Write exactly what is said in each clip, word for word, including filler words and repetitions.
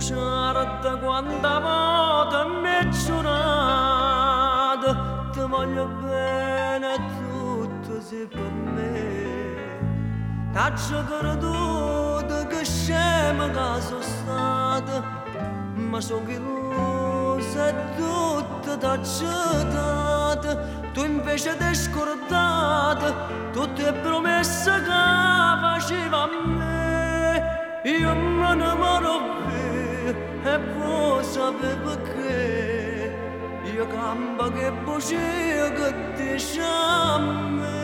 Bruciare quando moda mi giurato, ti voglio bene tutto sei per me. T'ho creduto che scema che sono stata, ma so che illusa e tutto t'ho dato. Tu invece ti scordate tutte le promesse che faceva a me. Io me ne moro e voi sapete che io campo che bugia che dice a me.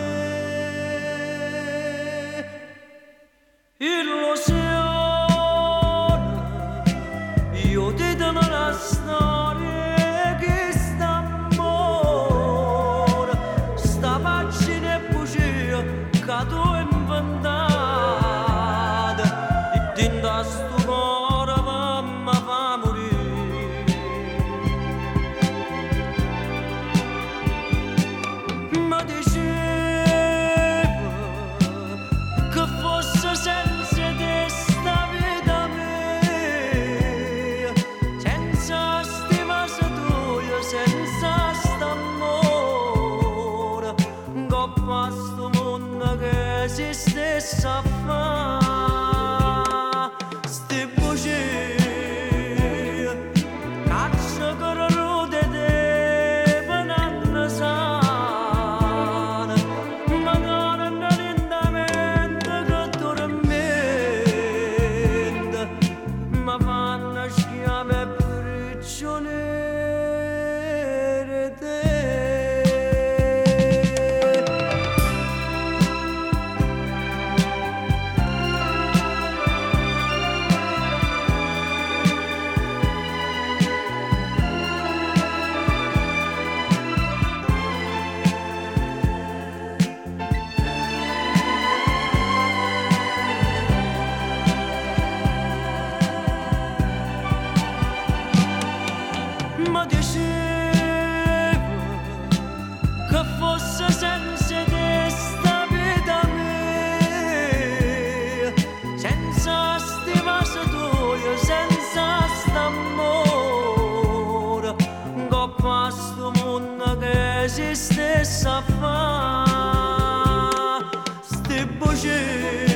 Illusione, io ti do la storia che sta amore, sta pagina e bugia che tu hai inventato, e dentro sto cuore mamma fa morire. Ma diceva che fosse senza te sta vita mia, senza stima tua, senza st'amore, coppa sto mondo che esistesse a fare. Sti bugie, caccia che rude te penanno sana, ma non è lentamente che dormente, ma fanno schiave prigioniere te. Ma diceva che fosse senza te sta vita mia, senza stima tua, senza st'amore, coppa sto mondo che esistesse a fare. Sti bugie